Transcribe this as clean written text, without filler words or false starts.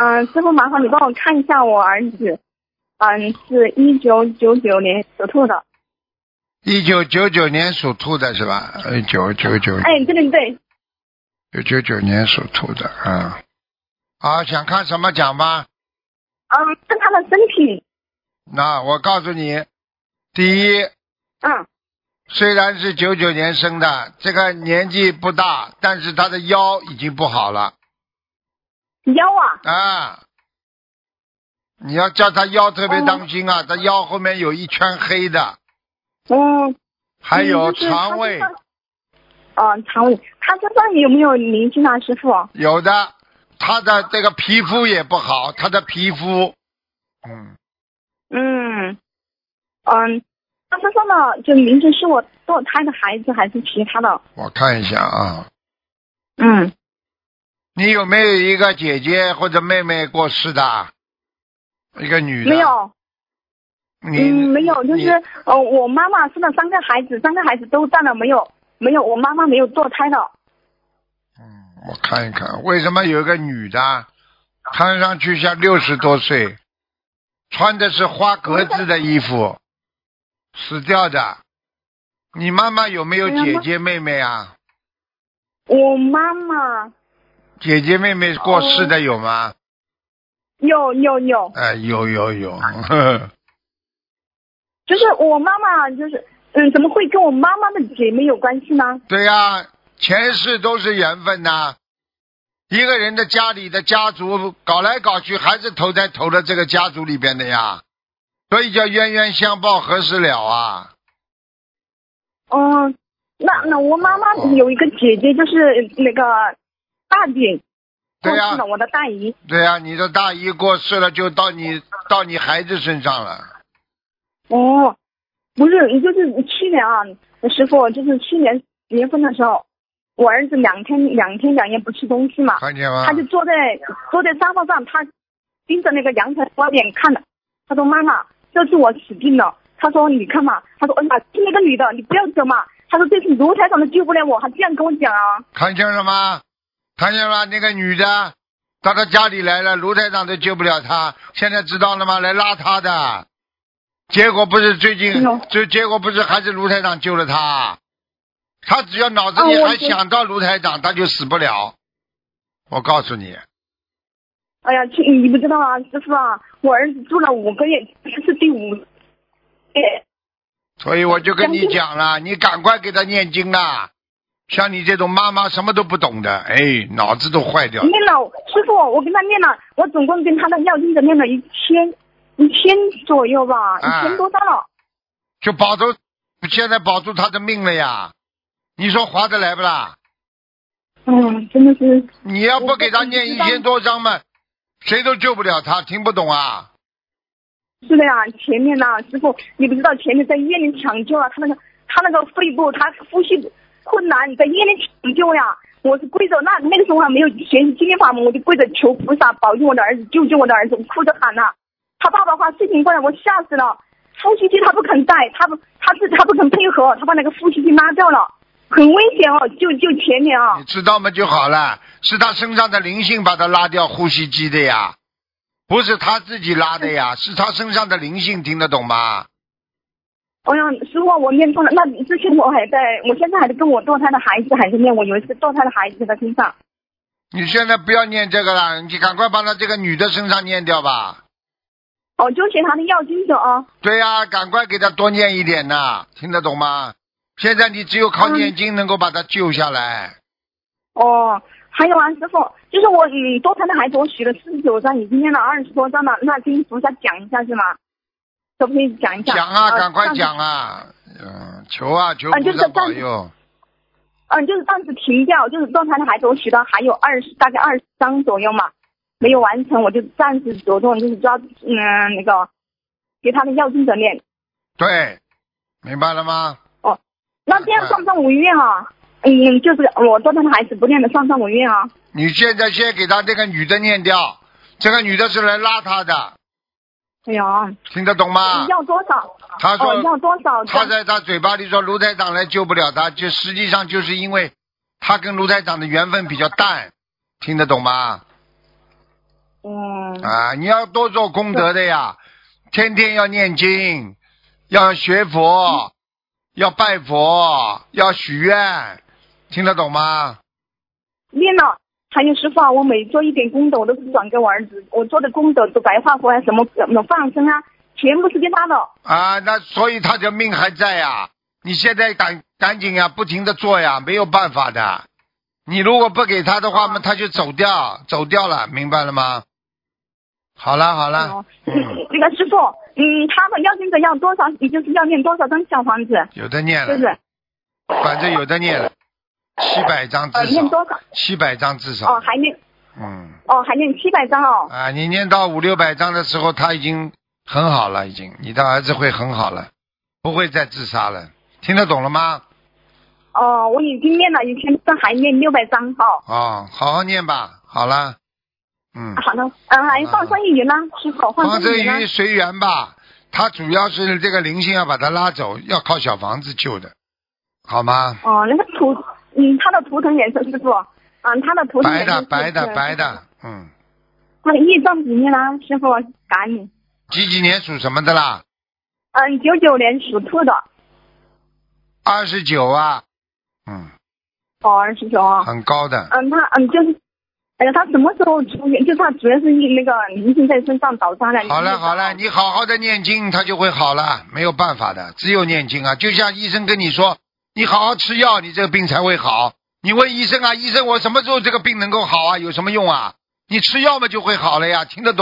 师傅麻烦你帮我看一下我儿子，是1999年属兔的。 1999年属兔的是吧？1999。 哎，对对对。 1999年属兔的啊。好，想看什么讲吧？ 看他的身体。 那我告诉你，第一，虽然是99年生的，这个年纪不大，但是他的腰已经不好了。 腰你要叫他腰特别当心啊，他腰后面有一圈黑的。还有肠胃。 肠胃，他身上有没有灵性啊，师傅？ 有的，他的这个皮肤也不好，他的皮肤。 他身上的就灵性是我堕胎的孩子还是其他的？ 我看一下啊。你有没有一个姐姐或者妹妹过世的？一个女的？ 没有。没有，就是我妈妈生了3个孩子，3个孩子都占了，没有，我妈妈没有堕胎的。 我看一看，为什么有一个女的，看上去像60多岁，穿的是花格子的衣服，死掉的。你妈妈有没有姐姐妹妹啊？ 我妈妈。 姐姐妹妹过世的有吗？ 有。 有。 就是我妈妈，就是怎么会跟我妈妈的姐妹有关系呢？ 对呀，前世都是缘分呐。一个人的家里的家族搞来搞去，还是投在这个家族里边的呀，所以叫冤冤相报何时了啊。 那我妈妈有一个姐姐，就是那个大姐过世了，我的大姨。 对呀，你的大姨过世了，就到你孩子身上了。 不是，就是去年啊，师傅，就是去年10月份的时候，我儿子两天2夜不吃东西嘛， 看见吗？ 他就坐在沙发上，他盯着那个阳台外面看的。他说：“妈妈，这次我死定了。”他说：“你看嘛。”他说：“是那个女的，你不要走嘛。”他说：“这次卢台长都救不了我。”他这样跟我讲啊。 看见了吗？那个女的到他家里来了，卢台长都救不了他，现在知道了吗？来拉他的。结果不是结果不是还是卢台长救了他？他只要脑子里还想到卢台长，他就死不了。我告诉你。 哎呀，你不知道啊，师傅啊，我儿子住了5个月，这是第5个月。 所以我就跟你讲了，你赶快给他念经啊！像你这种妈妈什么都不懂的，脑子都坏掉了。 念了，师傅，我跟他念了，我总共跟他的要经者念了1000左右吧，1000多张了。 就现在保住他的命了呀！你说划得来不啦？ 真的是。 你要不给他念1000多张嘛，谁都救不了他，听不懂啊？ 是的呀，前面呢，师傅，你不知道前面在医院里抢救啊，他那个肺部，他呼吸困难，在医院里抢救呀。我是跪着，那个时候还没有学习心灵法门，我就跪着求菩萨保佑我的儿子，救我的儿子，我哭着喊呐。他爸爸话事情过来，我吓死了。呼吸机他不肯带，他不肯配合，他把那个呼吸机拉掉了，很危险哦，就前面啊。 你知道吗就好了，是他身上的灵性把他拉掉呼吸机的呀，不是他自己拉的呀，是他身上的灵性，听得懂吗？ 师傅，我念错了。那之前我现在还在跟我堕胎的孩子还在念，我有一次堕胎的孩子在他身上。 你现在不要念这个了，你赶快把他这个女的身上念掉吧。 就写他的要经者啊。 对呀，赶快给他多念一点呐，听得懂吗？现在你只有靠念经能够把他救下来。 还有啊，师傅，就是我堕胎的孩子，我许了49张，已经念了20多张了，那跟菩萨讲一下是吗？可不可以讲一下？ 讲啊，赶快讲啊！求菩萨保佑。 就是暂时停掉，就是堕胎的孩子，我许到还有大概20张左右嘛，没有完成，我就暂时着重就是抓那个给他的要经者念。 对，明白了吗？ 那这样算不算违愿啊？就是我堕胎的孩子不念的算不算违愿啊？ 你现在先给他这个女的念掉，这个女的是来拉他的。 哎呀， 听得懂吗？ 要多少？ 他说要多少？ 他在他嘴巴里说卢台长来救不了他，就实际上就是因为他跟卢台长的缘分比较淡，听得懂吗？ 啊，你要多做功德的呀，天天要念经，要学佛，要拜佛，要许愿，听得懂吗？ 念了。还有师傅啊，我每做一点功德，我都是转给我儿子。我做的功德都白化佛啊，什么放生啊，全部是给他的。 啊，那所以他的命还在呀。你现在赶紧呀，不停的做呀，没有办法的。你如果不给他的话嘛，他就走掉了，明白了吗？好了。 那个师傅，他们要现在要多少？也就是要念多少张小房子？ 有的念了， 是不是？ 反正有的念了，700张至少。 念多少 ？700张至少。 还念。还念700张哦。 啊，你念到500-600张的时候，他已经很好了，你的儿子会很好了，不会再自杀了，听得懂了吗？ 我已经念了，以前还念600张好好念吧，好了。 好的，还放生鱼呢，师傅放生鱼呢。 随缘吧，他主要是这个灵性要把他拉走，要靠小房子救的，好吗？ 那个他的图腾颜色，师傅，他的图腾颜色白的。 他的业障里面呢，师傅感恩你。 几年属什么的啦 ？99年属兔的。 29啊。 29啊。 很高的。 他什么时候出院？就他主要是那个灵性在身上倒下来。 好了，你好好的念经，他就会好了，没有办法的，只有念经啊。就像医生跟你说，你好好吃药，你这个病才会好。你问医生啊，医生我什么时候这个病能够好啊？有什么用啊？你吃药嘛就会好了呀，听得懂。